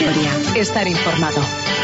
Soria. Estar informado.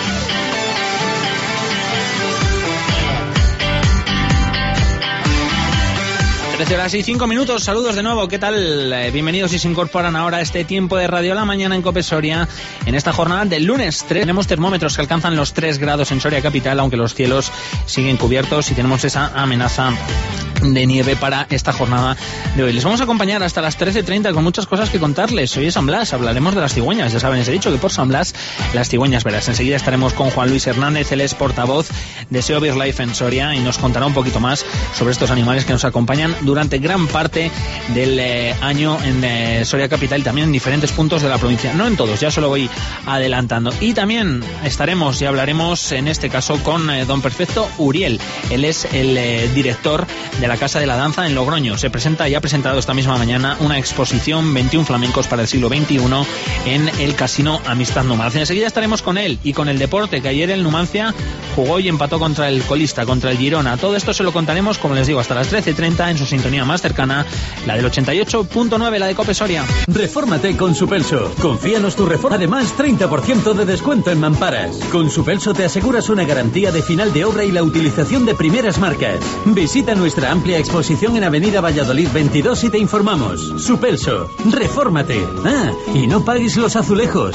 Horas y 5 minutos, saludos de nuevo, ¿qué tal? Bienvenidos si se incorporan ahora a este tiempo de Radio La Mañana en COPE Soria. En esta jornada del lunes 3 tenemos termómetros que alcanzan los 3 grados en Soria capital, aunque los cielos siguen cubiertos y tenemos esa amenaza de nieve para esta jornada de hoy. Les vamos a acompañar hasta las 13:30 con muchas cosas que contarles. Hoy es San Blas, hablaremos de las cigüeñas. Ya saben, les he dicho que por San Blas las cigüeñas verás. Enseguida estaremos con Juan Luis Hernández, él es portavoz de SEO BirdLife en Soria y nos contará un poquito más sobre estos animales que nos acompañan durante gran parte del año en Soria capital y también en diferentes puntos de la provincia. No en todos, ya se lo voy adelantando. Y también estaremos y hablaremos en este caso con don Perfecto Uriel. Él es el director de la Casa de la Danza en Logroño. Se presenta y ha presentado esta misma mañana una exposición 21 flamencos para el siglo XXI en el Casino Amistad Numancia. Enseguida estaremos con él y con el deporte, que ayer el Numancia jugó y empató contra el colista, contra el Girona. Todo esto se lo contaremos, como les digo, hasta las 13:30 en su sintonía más cercana, la del 88.9, la de COPE Soria. Refórmate con Supelso. Confíanos tu reforma. Además, 30% de descuento en mamparas. Con Supelso te aseguras una garantía de final de obra y la utilización de primeras marcas. Visita nuestra amplia exposición en Avenida Valladolid 22 y te informamos. Supelso. Refórmate. Ah, y no pagues los azulejos.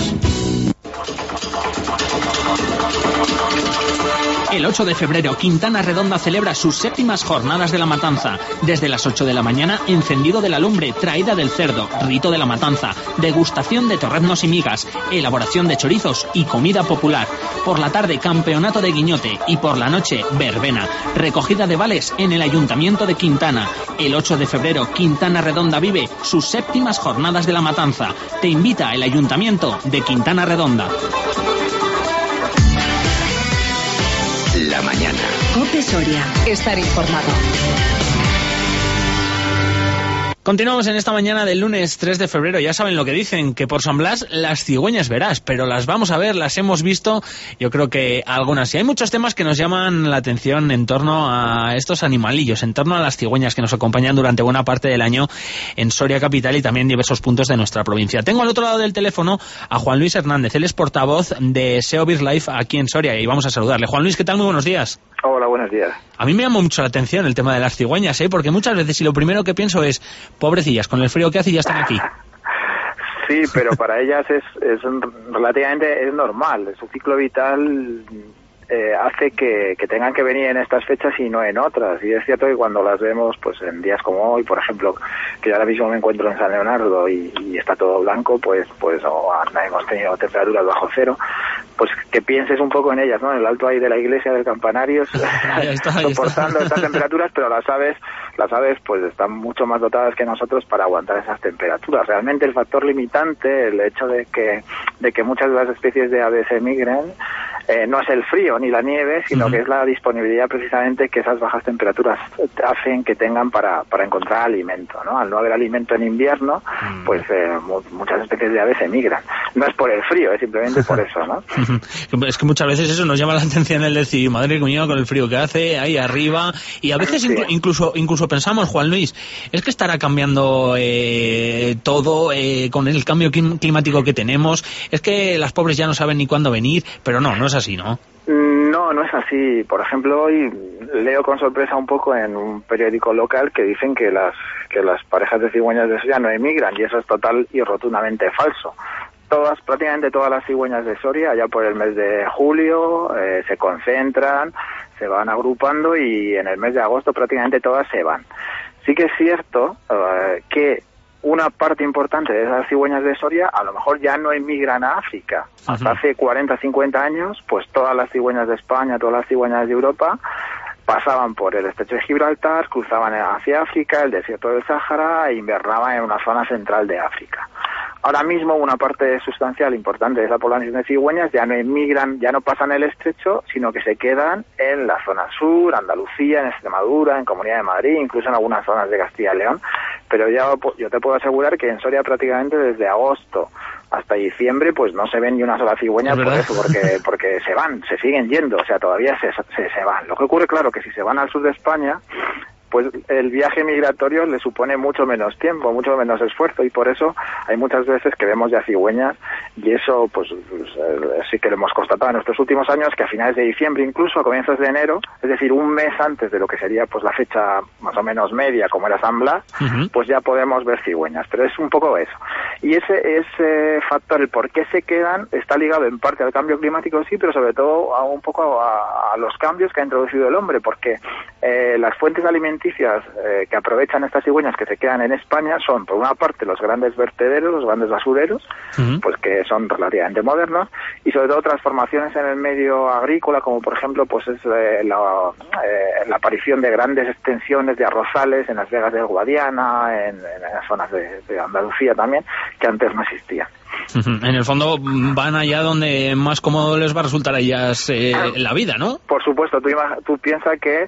El 8 de febrero, Quintana Redonda celebra sus 7ª jornadas de la matanza. Desde las 8 de la mañana, encendido de la lumbre, traída del cerdo, rito de la matanza, degustación de torreznos y migas, elaboración de chorizos y comida popular. Por la tarde, campeonato de guiñote y por la noche, verbena. Recogida de vales en el Ayuntamiento de Quintana. El 8 de febrero, Quintana Redonda vive sus 7ª jornadas de la matanza. Te invita el Ayuntamiento de Quintana Redonda. La mañana. COPE Soria. Estar informado. Continuamos en esta mañana del lunes 3 de febrero. Ya saben lo que dicen, que por San Blas las cigüeñas verás, pero las vamos a ver, las hemos visto, yo creo que algunas. Y hay muchos temas que nos llaman la atención en torno a estos animalillos, en torno a las cigüeñas que nos acompañan durante buena parte del año en Soria capital y también en diversos puntos de nuestra provincia. Tengo al otro lado del teléfono a Juan Luis Hernández, él es portavoz de SEO BirdLife aquí en Soria y vamos a saludarle. Juan Luis, ¿qué tal? Muy buenos días. Hola, buenos días. A mí me llama mucho la atención el tema de las cigüeñas, porque muchas veces y lo primero que pienso es, pobrecillas, con el frío que hace ya están aquí. Sí, pero para ellas es relativamente es normal. Su ciclo vital hace que tengan que venir en estas fechas y no en otras. Y es cierto que cuando las vemos, pues en días como hoy, por ejemplo, que yo ahora mismo me encuentro en San Leonardo y está todo blanco, pues hemos tenido temperaturas bajo cero, pues que pienses un poco en ellas, ¿no? En el alto ahí de la iglesia del Campanarios, soportando estas temperaturas, pero las aves pues están mucho más dotadas que nosotros para aguantar esas temperaturas. Realmente el factor limitante, el hecho de que muchas de las especies de aves emigren, no es el frío ni la nieve, sino que es la disponibilidad precisamente que esas bajas temperaturas hacen que tengan para encontrar alimento, ¿no? Al no haber alimento en invierno, pues muchas especies de aves emigran. No es por el frío, es simplemente por eso, ¿no? Es que muchas veces eso nos llama la atención, el decir, madre mía, con el frío que hace ahí arriba, y a veces sí. incluso pensamos, Juan Luis, es que estará cambiando todo con el cambio climático que tenemos, es que las pobres ya no saben ni cuándo venir, pero no es así, ¿no? No es así. Por ejemplo, hoy leo con sorpresa un poco en un periódico local que dicen que las parejas de cigüeñas de Soria no emigran, y eso es total y rotundamente falso. Prácticamente todas las cigüeñas de Soria, allá por el mes de julio, se concentran, se van agrupando y en el mes de agosto prácticamente todas se van. Sí que es cierto que una parte importante de esas cigüeñas de Soria a lo mejor ya no emigran a África. Hasta hace 40, 50 años, pues todas las cigüeñas de España, todas las cigüeñas de Europa pasaban por el estrecho de Gibraltar, cruzaban hacia África, el desierto del Sáhara e invernaban en una zona central de África. Ahora mismo una parte sustancial importante de esa población de cigüeñas ya no emigran, ya no pasan el estrecho, sino que se quedan en la zona sur, Andalucía, en Extremadura, en Comunidad de Madrid, incluso en algunas zonas de Castilla y León. Pero yo te puedo asegurar que en Soria prácticamente desde agosto hasta diciembre pues no se ven ni una sola cigüeña por eso, porque se siguen yendo, o sea, todavía se van. Lo que ocurre, claro, que si se van al sur de España, pues el viaje migratorio le supone mucho menos tiempo, mucho menos esfuerzo, y por eso hay muchas veces que vemos ya cigüeñas Y eso pues sí que lo hemos constatado en estos últimos años, que a finales de diciembre, incluso a comienzos de enero, es decir, un mes antes de lo que sería pues la fecha más o menos media, como era San Blas, pues ya podemos ver cigüeñas. Pero es un poco eso. Y ese factor, el por qué se quedan, está ligado en parte al cambio climático, sí, pero sobre todo un poco a los cambios que ha introducido el hombre, porque las fuentes alimenticias que aprovechan estas cigüeñas que se quedan en España son, por una parte, los grandes vertederos, los grandes basureros, pues que son relativamente modernos, y sobre todo transformaciones en el medio agrícola, como por ejemplo pues es la aparición de grandes extensiones de arrozales en las vegas del Guadiana, en las zonas de Andalucía también, que antes no existían. En el fondo van allá donde más cómodo les va a resultar a ellas la vida, ¿no? Por supuesto, tú piensas que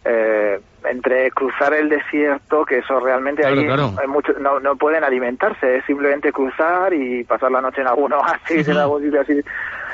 entre cruzar el desierto, que eso realmente claro. Hay mucho, no pueden alimentarse, es simplemente cruzar y pasar la noche en algún oasis, en algún sitio así,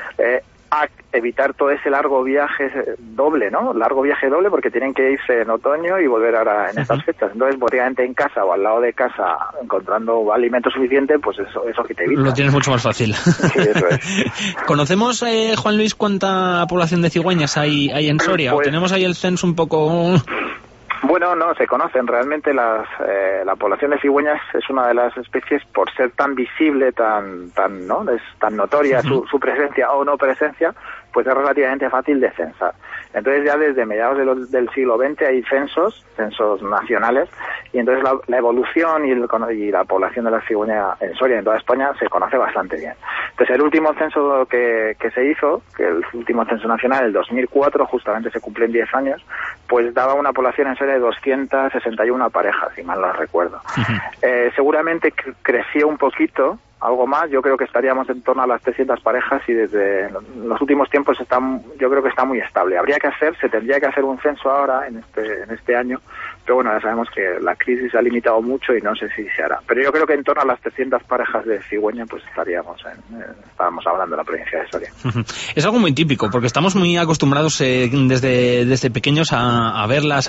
a evitar todo ese largo viaje doble, ¿no? Largo viaje doble, porque tienen que irse en otoño y volver ahora en estas fechas. Entonces, prácticamente en casa o al lado de casa, encontrando alimento suficiente, pues eso que te evita. Lo tienes mucho más fácil. Sí, eso es. ¿Conocemos, Juan Luis, cuánta población de cigüeñas hay en Soria? Pues, ¿O tenemos ahí el censo un poco...? Bueno, no, se conocen. Realmente la población de cigüeñas es una de las especies, por ser tan visible, ¿no? Es tan notoria su presencia o no presencia, pues es relativamente fácil de censar. Entonces ya desde mediados del siglo XX hay censos nacionales, y entonces la evolución y la población de la cigüeña en Soria y en toda España se conoce bastante bien. Entonces el último censo que se hizo, que el último censo nacional, el 2004, justamente se cumplen 10 años, pues daba una población en Soria de 261 parejas, si mal no recuerdo. Seguramente creció un poquito, algo más. Yo creo que estaríamos en torno a las 300 parejas, y desde los últimos tiempos yo creo que está muy estable. Se tendría que hacer un censo ahora en este año, pero bueno, ya sabemos que la crisis ha limitado mucho y no sé si se hará. Pero yo creo que en torno a las 300 parejas de cigüeña pues estábamos hablando de la provincia de Soria. Es algo muy típico, porque estamos muy acostumbrados desde pequeños a verlas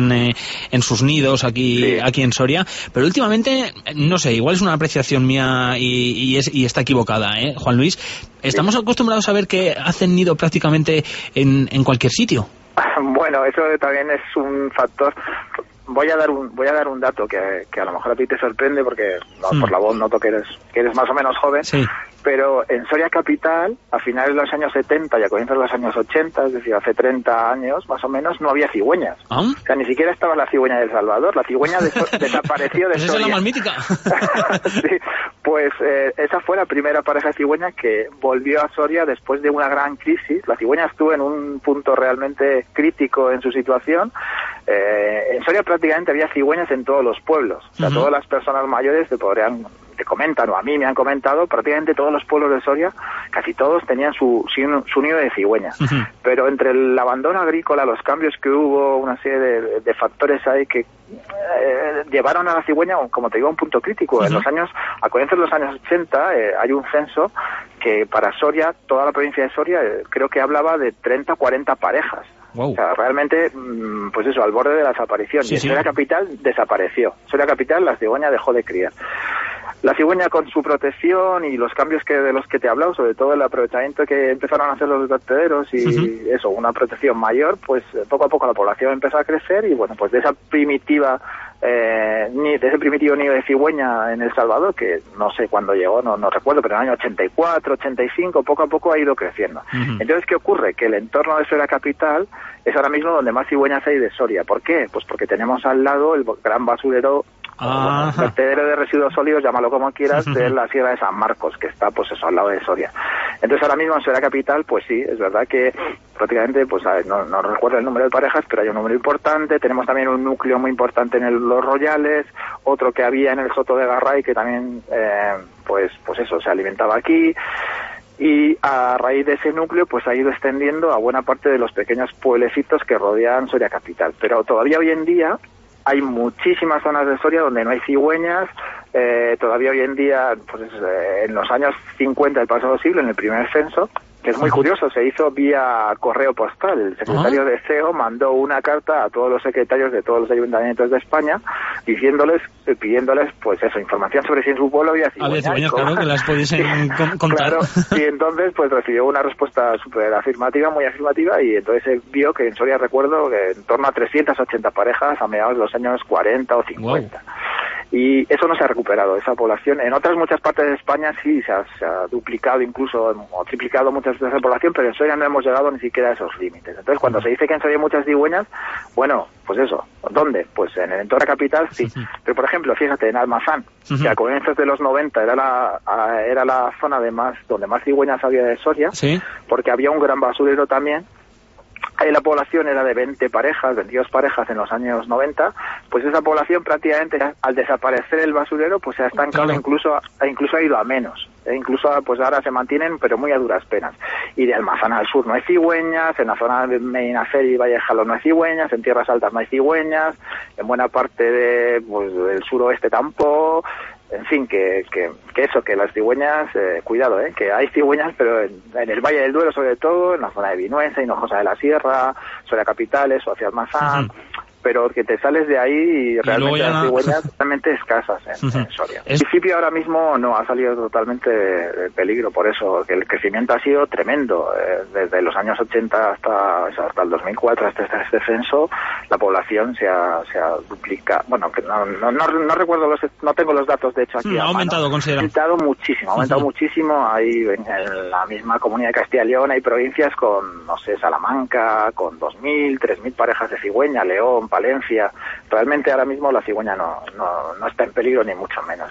en sus nidos aquí en Soria, pero últimamente, no sé, igual es una apreciación mía y está equivocada, Juan Luis. Estamos acostumbrados a ver que hacen nido prácticamente en cualquier sitio. Bueno, eso también es un factor. Voy a dar un dato que a lo mejor a ti te sorprende, porque por la voz noto que eres más o menos joven. Sí. Pero en Soria capital, a finales de los años 70 y a comienzos de los años 80, es decir, hace 30 años más o menos, no había cigüeñas. O sea, ni siquiera estaba la cigüeña de El Salvador. La cigüeña desapareció de Soria. Esa es la más mítica. Sí, pues esa fue la primera pareja de cigüeña que volvió a Soria después de una gran crisis. La cigüeña estuvo en un punto realmente crítico en su situación. En Soria prácticamente había cigüeñas en todos los pueblos. O sea, todas las personas mayores te comentan, o a mí me han comentado, prácticamente todos los pueblos de Soria, casi todos tenían su nido de cigüeñas. Pero entre el abandono agrícola, los cambios que hubo, una serie de factores ahí que llevaron a la cigüeña, como te digo, a un punto crítico. A comienzos de los años 80 hay un censo que para Soria, toda la provincia de Soria, creo que hablaba de 30 o 40 parejas. Wow. O sea, realmente, pues eso, al borde de la desaparición. Y en Soria capital desapareció. Soria capital, la cigüeña dejó de criar. La cigüeña, con su protección y los cambios de los que te he hablado, sobre todo el aprovechamiento que empezaron a hacer los vertederos y eso, una protección mayor, pues poco a poco la población empezó a crecer, y bueno, pues de ese primitivo nido de cigüeña en El Salvador, que no sé cuándo llegó, no recuerdo, pero en el año 84, 85, poco a poco ha ido creciendo. Entonces, ¿qué ocurre? Que el entorno de Soria capital es ahora mismo donde más cigüeñas hay de Soria. ¿Por qué? Pues porque tenemos al lado el gran basurero, vertedero de residuos sólidos, llámalo como quieras, de la Sierra de San Marcos, que está pues eso al lado de Soria. Entonces ahora mismo en Soria capital, pues sí, es verdad que prácticamente, pues no recuerdo el número de parejas, pero hay un número importante. Tenemos también un núcleo muy importante en Los Royales, otro que había en el Soto de Garray, que también pues eso, se alimentaba aquí. Y a raíz de ese núcleo pues ha ido extendiendo a buena parte de los pequeños pueblecitos que rodean Soria capital. Pero todavía hoy en día hay muchísimas zonas de Soria donde no hay cigüeñas. Todavía hoy en día, pues en los años 50 del pasado siglo, en el primer censo, que es muy curioso, se hizo vía correo postal. El secretario de SEO mandó una carta a todos los secretarios de todos los ayuntamientos de España pidiéndoles pues eso, información sobre si en su pueblo había cigüeñas. Claro, que las pudiesen contar. Claro, y entonces pues recibió una respuesta súper afirmativa, muy afirmativa, y entonces se vio que en Soria, recuerdo, que en torno a 380 parejas a mediados de los años 40 o 50. Wow. Y eso no se ha recuperado, esa población. En otras muchas partes de España sí se ha duplicado incluso o triplicado muchas veces la población, pero en Soria no hemos llegado ni siquiera a esos límites. Entonces, cuando se dice que en Soria hay muchas cigüeñas, bueno, pues eso, ¿dónde? Pues en el entorno de la capital sí. Pero, por ejemplo, fíjate, en Almazán, que a comienzos de los 90 era la zona donde más cigüeñas había de Soria, ¿sí? Porque había un gran basurero también. Ahí la población era de 22 parejas en los años 90, pues esa población prácticamente al desaparecer el basurero pues se ha estancado, claro. incluso ha ido a menos. Incluso pues ahora se mantienen, pero muy a duras penas. Y de Almazán al sur no hay cigüeñas, en la zona de Medinaceli y Valle de Jalón no hay cigüeñas, en Tierras Altas no hay cigüeñas, en buena parte del suroeste tampoco. En fin, que las cigüeñas, cuidado, que hay cigüeñas, pero en el Valle del Duero sobre todo, en la zona de Vinuesa, Hinojosa de la Sierra, Soria Capitales o hacia Almazán, pero que te sales de ahí y realmente las cigüeñas realmente escasas en Soria. En principio ahora mismo no ha salido totalmente de peligro, por eso que el crecimiento ha sido tremendo. Desde los años 80 hasta el 2004, hasta este descenso, la población se ha duplicado. Bueno, que no recuerdo, no tengo los datos de hecho aquí. Ha aumentado considerablemente. Ha aumentado muchísimo. Hay en la misma Comunidad de Castilla y León hay provincias con, no sé, Salamanca, con 2.000, 3.000 parejas de cigüeña, León, Palencia. Realmente ahora mismo la cigüeña no está en peligro ni mucho menos.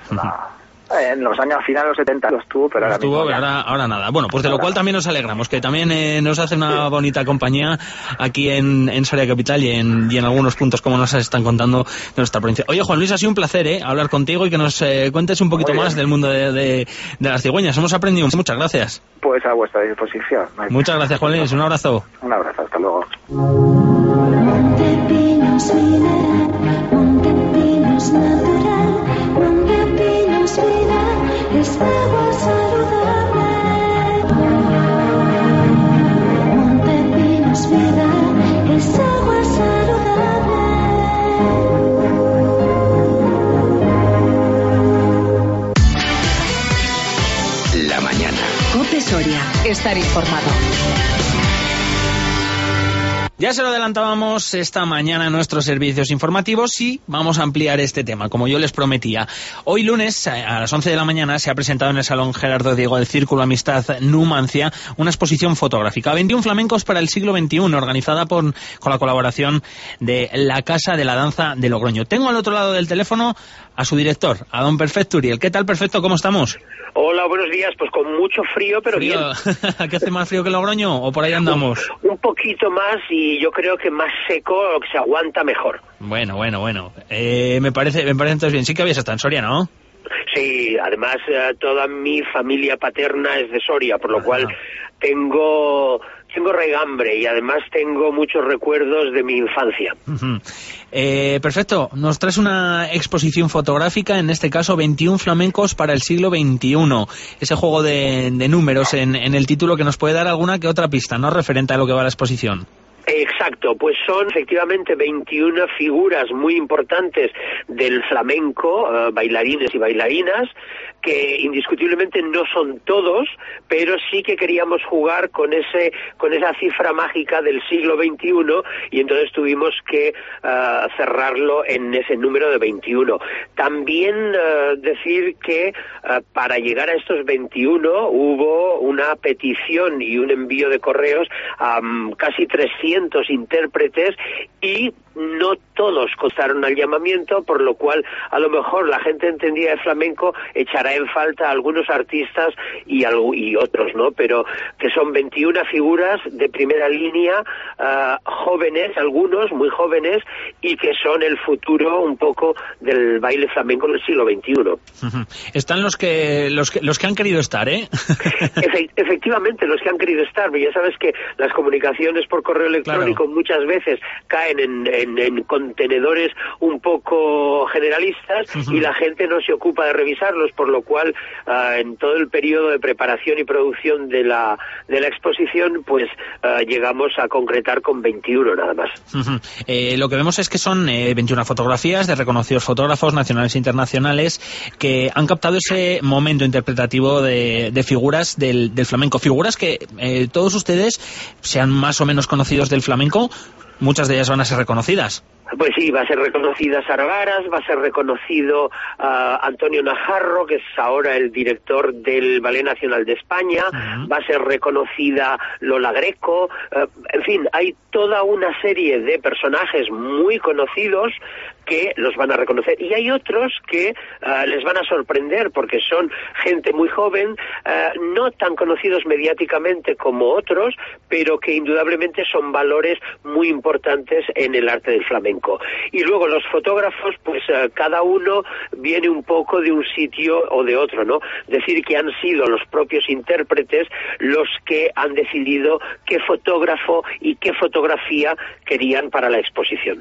En los años finales, los 70 lo estuvo, pero ahora nada. Bueno, pues de lo cual también nos alegramos, que también nos hace una bonita compañía aquí en Soria Capital y en algunos puntos como nos están contando de nuestra provincia. Oye, Juan Luis, ha sido un placer hablar contigo y que nos cuentes un poquito más del mundo de las cigüeñas. Hemos aprendido. Muchas gracias. Pues a vuestra disposición. Muchas gracias, Juan Luis. Un abrazo. Un abrazo. Hasta luego. Montepinos vida, Montepinos natural, Montepinos vida, es agua saludable. Montepinos vida, es agua saludable. La mañana. COPE Soria. Estar informado. Ya se lo adelantábamos esta mañana en nuestros servicios informativos y vamos a ampliar este tema, como yo les prometía. Hoy lunes, a las 11 de la mañana, se ha presentado en el Salón Gerardo Diego del Círculo Amistad Numancia una exposición fotográfica, 21 flamencos para el siglo XXI, organizada con la colaboración de la Casa de la Danza de Logroño. Tengo al otro lado del teléfono a su director, a don Perfecto Uriel. ¿Qué tal, Perfecto? ¿Cómo estamos? Hola, buenos días. Pues con mucho frío, pero bien. ¿Qué hace más frío que Logroño o por ahí andamos? Un poquito más y yo creo que más seco, que se aguanta mejor. Bueno. Me parece entonces bien. Sí que habías estado en Soria, ¿no? Sí, además toda mi familia paterna es de Soria, por lo cual tengo regambre y además tengo muchos recuerdos de mi infancia. Perfecto, nos traes una exposición fotográfica, en este caso 21 flamencos para el siglo XXI. Ese juego de números en el título que nos puede dar alguna que otra pista, ¿no? Referente a lo que va la exposición. Exacto, pues son efectivamente 21 figuras muy importantes del flamenco, bailarines y bailarinas, que indiscutiblemente no son todos, pero sí que queríamos jugar con esa cifra mágica del siglo XXI y entonces tuvimos que cerrarlo en ese número de 21. También decir que para llegar a estos 21 hubo una petición y un envío de correos a casi 300 intérpretes y no todos costaron al llamamiento, por lo cual a lo mejor la gente entendida de flamenco echará en falta a algunos artistas y otros, ¿no? Pero que son 21 figuras de primera línea, jóvenes, algunos muy jóvenes, y que son el futuro un poco del baile flamenco del siglo XXI. Están los que han querido estar, ¿eh? Efectivamente, los que han querido estar. Ya sabes que las comunicaciones por correo electrónico muchas veces caen en contenedores un poco generalistas y la gente no se ocupa de revisarlos, por lo cual en todo el periodo de preparación y producción de la exposición, pues llegamos a concretar con 21 nada más. Lo que vemos es que son 21 fotografías de reconocidos fotógrafos nacionales e internacionales que han captado ese momento interpretativo de figuras del flamenco. Figuras que todos ustedes, sean más o menos conocidos del flamenco, muchas de ellas van a ser reconocidas. Pues sí, va a ser reconocida Sara Varas, va a ser reconocido Antonio Najarro, que es ahora el director del Ballet Nacional de España, va a ser reconocida Lola Greco, en fin, hay toda una serie de personajes muy conocidos que los van a reconocer, y hay otros que les van a sorprender porque son gente muy joven, no tan conocidos mediáticamente como otros, pero que indudablemente son valores muy importantes en el arte del flamenco. Y luego los fotógrafos, pues cada uno viene un poco de un sitio o de otro, ¿no? Decir que han sido los propios intérpretes los que han decidido qué fotógrafo y qué fotografía querían para la exposición.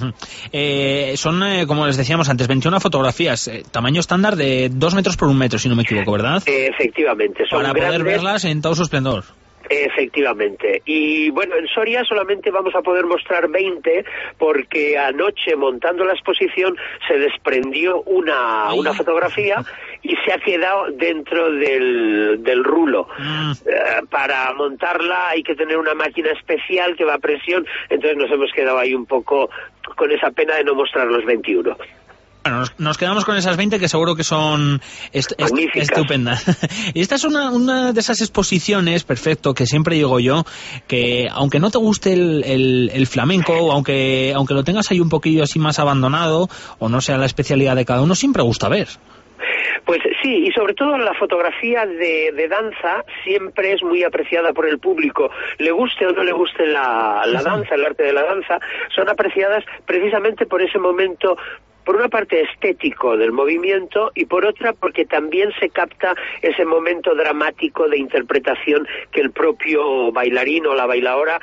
Son, como les decíamos antes, 21 fotografías, tamaño estándar de 2 metros por 1 metro, si no me equivoco, ¿verdad? Efectivamente. Son para grandes, poder verlas en todo su esplendor. Efectivamente. Y bueno, en Soria solamente vamos a poder mostrar 20 porque anoche, montando la exposición, se desprendió una fotografía y se ha quedado dentro del rulo. Para montarla hay que tener una máquina especial que va a presión, entonces nos hemos quedado ahí un poco con esa pena de no mostrar los 21. Bueno, nos quedamos con esas 20 que seguro que son estupendas. Y esta es una de esas exposiciones, perfecto, que siempre digo yo, que aunque no te guste el flamenco, o aunque lo tengas ahí un poquillo así más abandonado, o no sea la especialidad de cada uno, siempre gusta ver. Pues sí, y sobre todo la fotografía de danza siempre es muy apreciada por el público. Le guste o no le guste la danza, el arte de la danza, son apreciadas precisamente por ese momento, por una parte estético del movimiento y por otra porque también se capta ese momento dramático de interpretación que el propio bailarín o la bailaora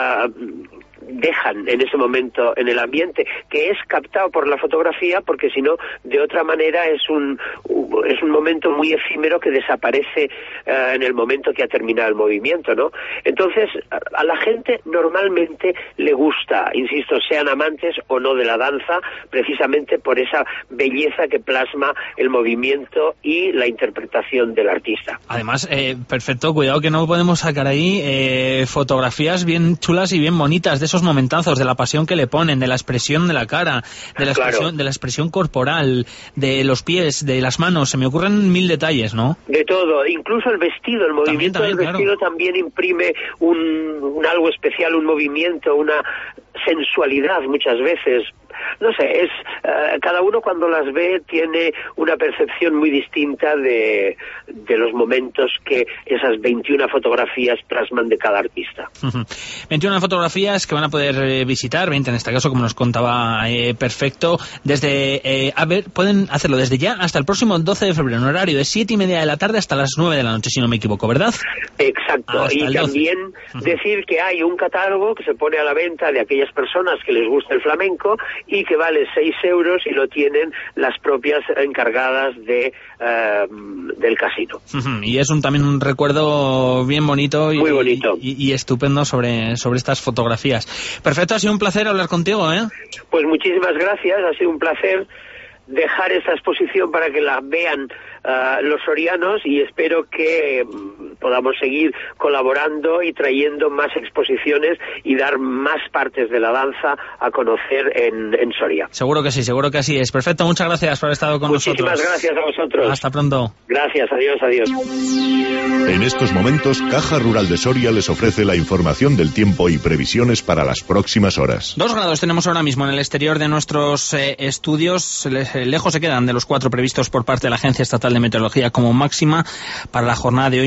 dejan en ese momento en el ambiente, que es captado por la fotografía, porque si no, de otra manera es un momento muy efímero que desaparece en el momento que ha terminado el movimiento, ¿no? Entonces, a la gente normalmente le gusta, insisto, sean amantes o no de la danza, precisamente por esa belleza que plasma el movimiento y la interpretación del artista. Además, perfecto, cuidado que no podemos sacar ahí fotografías bien chulas y bien bonitas de esos momentazos, de la pasión que le ponen, de la expresión de la cara, de la expresión corporal, de los pies, de las manos, se me ocurren 1000 detalles, ¿no? De todo, incluso el vestido, el movimiento del vestido también imprime un algo especial, un movimiento, una sensualidad muchas veces. No sé, cada uno cuando las ve tiene una percepción muy distinta de los momentos que esas 21 fotografías plasman de cada artista. 21 fotografías que van a poder visitar, 20 en este caso, como nos contaba Perfecto, desde, pueden hacerlo desde ya hasta el próximo 12 de febrero, en horario de 7:30 de la tarde hasta las 9 de la noche, si no me equivoco, ¿verdad? Exacto, y también decir que hay un catálogo que se pone a la venta de aquellas personas que les gusta el flamenco y que vale 6 euros y lo tienen las propias encargadas del casino. Y es también un recuerdo bien bonito muy bonito y estupendo sobre estas fotografías. Perfecto, ha sido un placer hablar contigo, ¿eh? Pues muchísimas gracias, ha sido un placer dejar esta exposición para que la vean los sorianos y espero que podamos seguir colaborando y trayendo más exposiciones y dar más partes de la danza a conocer en Soria. Seguro que sí, seguro que así es. Perfecto, muchas gracias por haber estado con nosotros. Muchísimas gracias a vosotros. Hasta pronto. Gracias, adiós. En estos momentos, Caja Rural de Soria les ofrece la información del tiempo y previsiones para las próximas horas. 2 grados tenemos ahora mismo en el exterior de nuestros estudios. Lejos se quedan de los 4 previstos por parte de la Agencia Estatal de Meteorología como máxima para la jornada de hoy, mientras que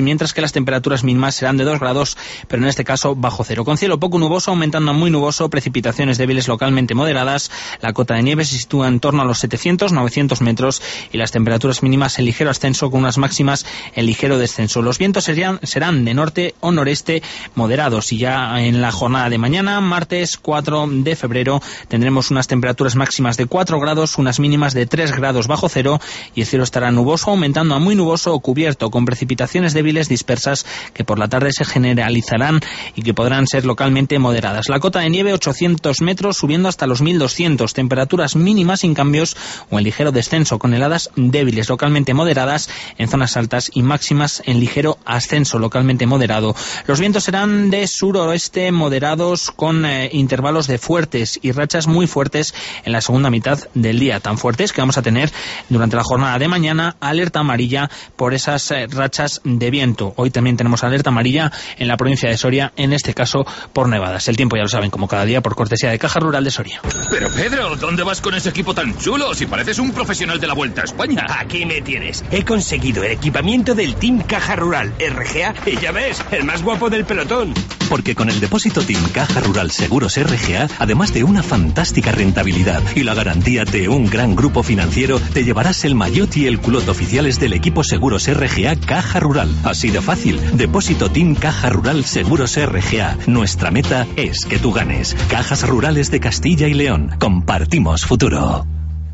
las temperaturas mínimas serán de 2 grados, pero en este caso bajo cero. Con cielo poco nuboso, aumentando a muy nuboso, precipitaciones débiles localmente moderadas. La cota de nieve se sitúa en torno a los 700-900 metros y las temperaturas mínimas en ligero ascenso con unas máximas en ligero descenso. Los vientos serán de norte o noreste moderados y ya en la jornada de mañana, martes 4 de febrero, tendremos unas temperaturas máximas de 4 grados, unas mínimas de 3 grados bajo cero y el cielo estará nuboso, aumentando a muy nuboso o cubierto con precipitaciones débiles dispersas que por la tarde se generalizarán y que podrán ser localmente moderadas. La cota de nieve 800 metros subiendo hasta los 1200, temperaturas mínimas sin cambios o en ligero descenso con heladas débiles localmente moderadas en zonas altas y máximas en ligero ascenso localmente moderado. Los vientos serán de suroeste moderados con intervalos de fuertes y rachas muy fuertes en la segunda mitad del día, tan fuertes que vamos a tener durante la jornada de mañana alerta amarilla por esas rachas de viento. Hoy también tenemos alerta amarilla en la provincia de Soria, en este caso por nevadas. El tiempo ya lo saben, como cada día, por cortesía de Caja Rural de Soria. Pero Pedro, ¿dónde vas con ese equipo tan chulo? Si pareces un profesional de la Vuelta a España. Aquí me tienes. He conseguido el equipamiento del Team Caja Rural RGA y ya ves, el más guapo del pelotón. Porque con el depósito Team Caja Rural Seguros RGA, además de una fantástica rentabilidad y la garantía de un gran grupo financiero, te llevarás el maillot y el culot oficiales del equipo Seguros RGA Caja Rural. Así de fácil. Depósito Team Caja Rural Seguros RGA. Nuestra meta es que tú ganes. Cajas Rurales de Castilla y León. Compartimos futuro.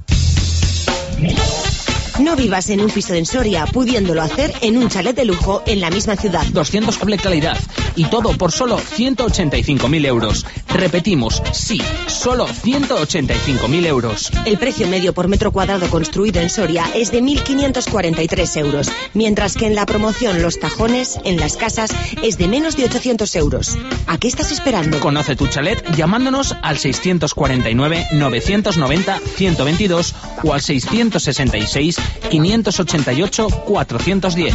No vivas en un piso en Soria, pudiéndolo hacer en un chalet de lujo en la misma ciudad. 200 cable calidad y todo por solo 185.000 euros. Repetimos, sí, solo 185.000 euros. El precio medio por metro cuadrado construido en Soria es de 1.543 euros, mientras que en la promoción Los Tajones, en Las Casas, es de menos de 800 euros. ¿A qué estás esperando? Conoce tu chalet llamándonos al 649-990-122 o al 666-588-410.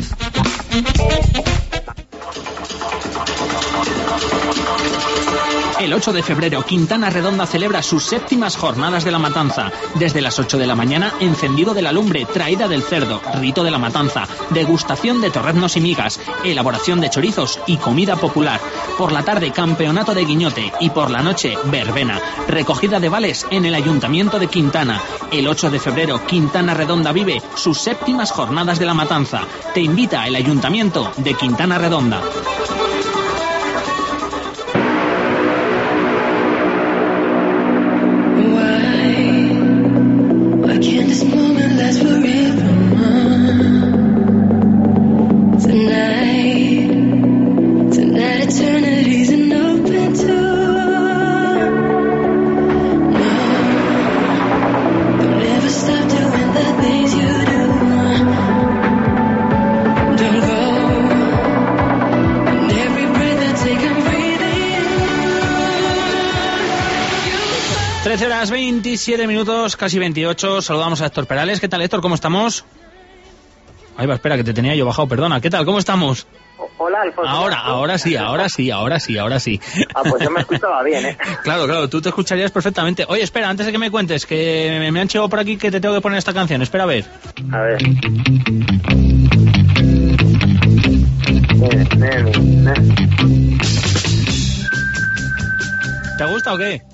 El 8 de febrero, Quintana Redonda celebra sus séptimas jornadas de la matanza. Desde las 8 de la mañana, encendido de la lumbre, traída del cerdo, rito de la matanza, degustación de torreznos y migas, elaboración de chorizos y comida popular. Por la tarde, campeonato de guiñote y por la noche, verbena. Recogida de vales en el Ayuntamiento de Quintana. El 8 de febrero, Quintana Redonda vive sus séptimas jornadas de la matanza. Te invita el Ayuntamiento de Quintana Redonda. Horas 27 minutos, casi 28. Saludamos a Héctor Perales. ¿Qué tal, Héctor? ¿Cómo estamos? Ahí va, espera, que te tenía yo bajado, perdona. ¿Qué tal? ¿Cómo estamos? Hola, Alfonso. Ahora sí. Ah, pues yo me escuchaba bien, ¿eh? Claro, tú te escucharías perfectamente. Oye, espera, antes de que me cuentes, que me han llegado por aquí que te tengo que poner esta canción. Espera a ver. A ver. ¿Te gusta o qué?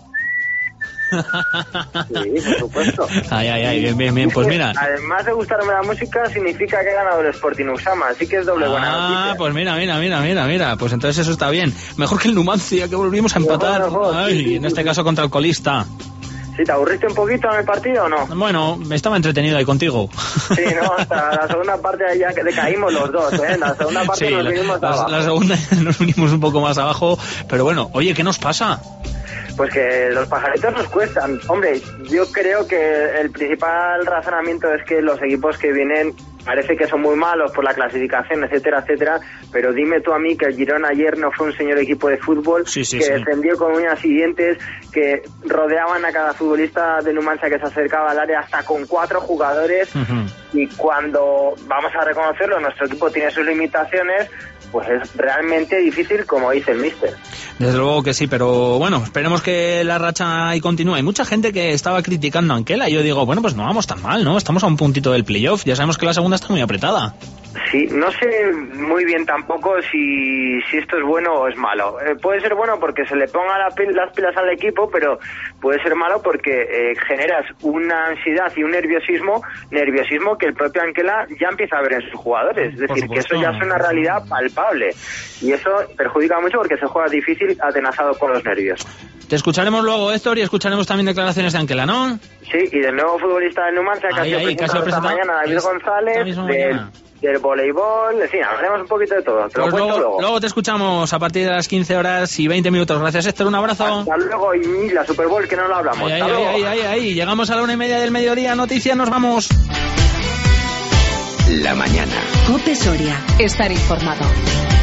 Sí, por supuesto. Ay, bien, pues mira. Además de gustarme la música, significa que he ganado el Sporting Usama, así que es doble buena noticia. Pues mira, pues entonces eso está bien. Mejor que el Numancia, que volvimos a empatar. Ay, en este caso contra Alcolista. ¿Sí, te aburriste un poquito en el partido o no? Bueno, estaba entretenido ahí contigo. Sí, no, hasta la segunda parte ya que decaímos los dos, ¿eh? La segunda parte sí, nos vinimos abajo. La segunda nos vinimos un poco más abajo, pero bueno, oye, ¿qué nos pasa? Pues que los pajaritos nos cuestan. Hombre, yo creo que el principal razonamiento es que los equipos que vienen parece que son muy malos por la clasificación, etcétera, pero dime tú a mí que el Girona ayer no fue un señor equipo de fútbol, que defendió con uñas y dientes, que rodeaban a cada futbolista de Numancia que se acercaba al área hasta con 4 jugadores, y cuando, vamos a reconocerlo, nuestro equipo tiene sus limitaciones, pues es realmente difícil, como dice el míster. Desde luego que sí, pero bueno, esperemos que la racha ahí continúe. Hay mucha gente que estaba criticando a Anquela y yo digo, bueno, pues no vamos tan mal, ¿no? Estamos a un puntito del playoff. Ya sabemos que la segunda segunda está muy apretada. Sí, no sé muy bien tampoco si esto es bueno o es malo. Puede ser bueno porque se le pongan las pilas al equipo, pero puede ser malo porque generas una ansiedad y un nerviosismo que el propio Anquela ya empieza a ver en sus jugadores. Es decir, que eso ya es una realidad palpable. Y eso perjudica mucho porque se juega difícil, atenazado con los nervios. Te escucharemos luego, Héctor, y escucharemos también declaraciones de Anquela, ¿no? Sí, y del nuevo futbolista de Numancia que ha sido presentado esta mañana, David González, del voleibol, en fin, hablaremos un poquito de todo. Pues luego te escuchamos a partir de las 15 horas y 20 minutos. Gracias, Héctor, un abrazo. Hasta luego, y la Super Bowl que no lo hablamos. Ahí. Llegamos a la 1:30 del mediodía, noticias, nos vamos. La mañana. COPE Soria. Estar informado.